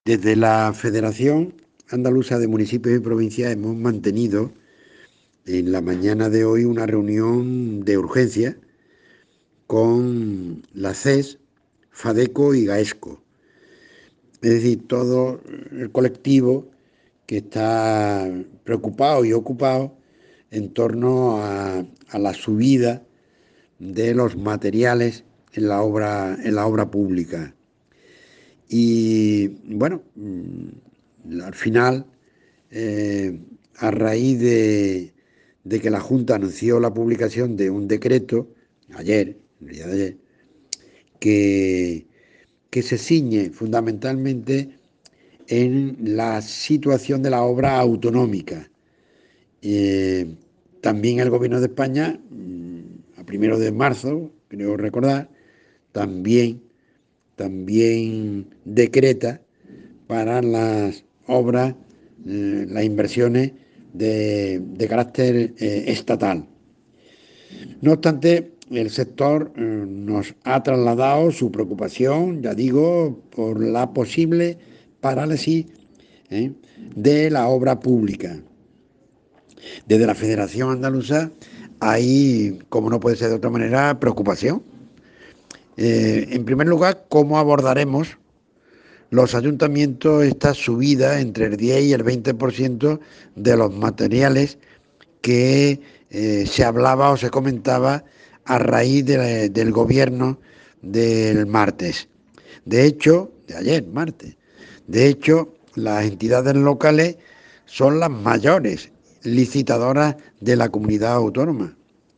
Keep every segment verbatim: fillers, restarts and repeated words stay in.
Desde la Federación Andaluza de Municipios y Provincias hemos mantenido en la mañana de hoy una reunión de urgencia con la C E S, FADECO y GAESCO. Es decir, todo el colectivo que está preocupado y ocupado en torno a, a la subida de los materiales en la obra, en la obra pública. Y bueno, al final, eh, a raíz de, de que la Junta anunció la publicación de un decreto, ayer, el día de ayer, que, que se ciñe fundamentalmente en la situación de la obra autonómica. Eh, también el Gobierno de España, a primero de marzo, creo recordar, también, también decreta para las obras, eh, las inversiones de, de carácter eh, estatal. No obstante, el sector eh, nos ha trasladado su preocupación, ya digo, por la posible parálisis eh, de la obra pública. Desde la Federación Andaluza hay, como no puede ser de otra manera, preocupación. Eh, en primer lugar, ¿cómo abordaremos los ayuntamientos esta subida entre el diez y el veinte por ciento de los materiales que eh, se hablaba o se comentaba a raíz de, del gobierno del martes? De hecho, de ayer, martes, de hecho, las entidades locales son las mayores licitadoras de la comunidad autónoma.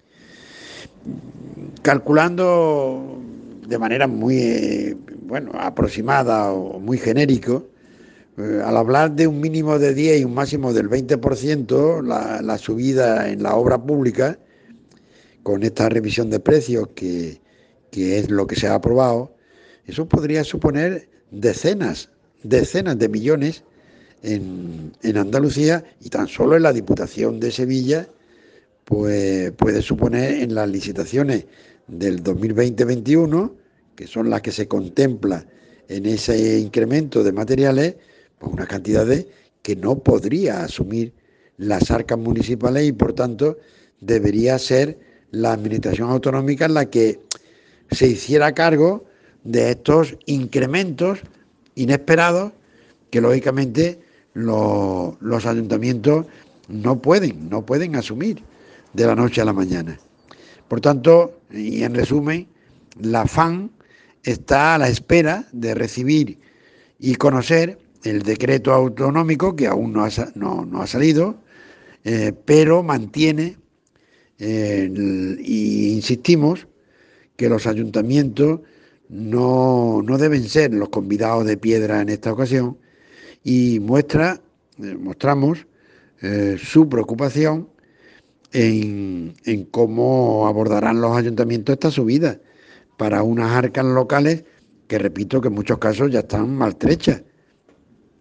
Calculando de manera muy eh, bueno, aproximada o muy genérico, eh, al hablar de un mínimo de diez y un máximo del veinte por ciento, la, la subida en la obra pública, con esta revisión de precios que, que es lo que se ha aprobado, eso podría suponer decenas, decenas de millones en, en Andalucía, y tan solo en la Diputación de Sevilla pues puede suponer en las licitaciones del dos mil veinte veintiuno, que son las que se contempla en ese incremento de materiales, pues unas cantidades que no podría asumir las arcas municipales, y por tanto debería ser la administración autonómica la que se hiciera cargo de estos incrementos inesperados que lógicamente los, los ayuntamientos no pueden, no pueden asumir de la noche a la mañana. Por tanto, y en resumen, la F A N está a la espera de recibir y conocer el decreto autonómico, que aún no ha, no, no ha salido, eh, pero mantiene, eh, y insistimos, que los ayuntamientos no, no deben ser los convidados de piedra en esta ocasión, y muestra, eh, mostramos eh, su preocupación en, en cómo abordarán los ayuntamientos esta subida para unas arcas locales que, repito, que en muchos casos ya están maltrechas